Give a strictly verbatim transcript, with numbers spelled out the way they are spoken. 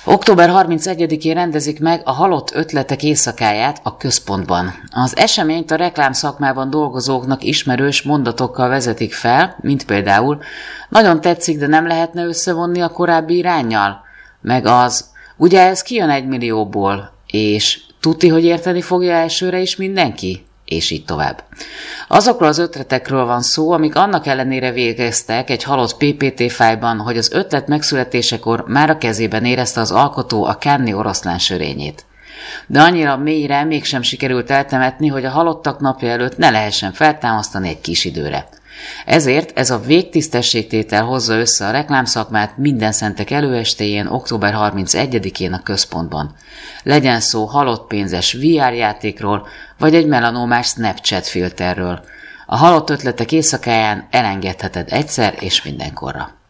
október harmincegyedikén rendezik meg a Halott ötletek éjszakáját a Központban. Az eseményt a reklámszakmában dolgozóknak ismerős mondatokkal vezetik fel, mint például nagyon tetszik, de nem lehetne összevonni a korábbi iránnyal? Meg az, ugye ez kijön egy millióból, és tuti, hogy érteni fogja elsőre is mindenki? És így tovább. Azokról az ötletekről van szó, amik annak ellenére végeztek egy halott pé pé té fájlban, hogy az ötlet megszületésekor már a kezében érezte az alkotó a Cannes-i oroszlán sörényét. De annyira mélyre mégsem sikerült eltemetni, hogy a halottak napja előtt ne lehessen feltámasztani egy kis időre. Ezért ez a végtisztességtétel hozza össze a reklámszakmát minden szentek előestéjén, október harmincegyedikén a Központban. Legyen szó halott pénzes vé er játékról, vagy egy melanomás Snapchat filterről. A Halott ötletek éjszakáján elengedheted egyszer és mindenkorra.